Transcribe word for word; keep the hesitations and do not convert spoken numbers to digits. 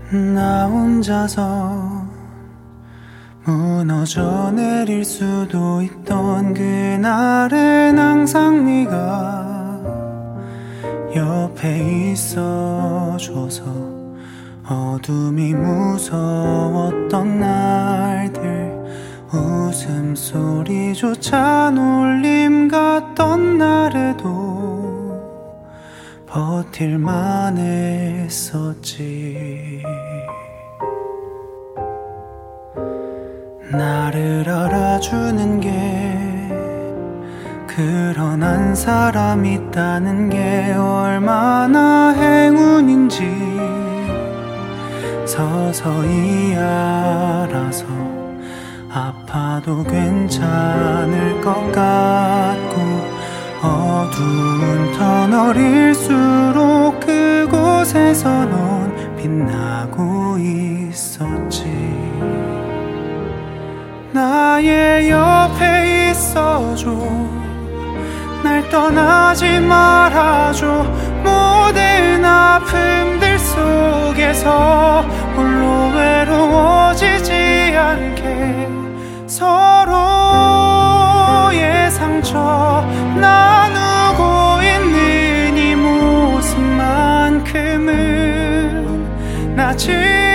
나 혼자서 무너져 내릴 수도 있던 그날은 항상 네가 옆에 있어줘서 어둠이 무서웠던 날들 웃음소리조차 놀림 같던 날에도 버틸만 했었지. 나를 알아주는 게 그런 한 사람 있다는 게 얼마나 행운인지 서서히 알아서 아파도 괜찮을 것 같고 어두운 터널일수록 그곳에서 넌 빛나고 있었지. 나의 옆에 있어줘. 날 떠나지 말아줘. 모든 아픔들 속에서 홀로 외로워지지 않게 서로의 상처 나누고 있는 이 모습만큼은 나 지금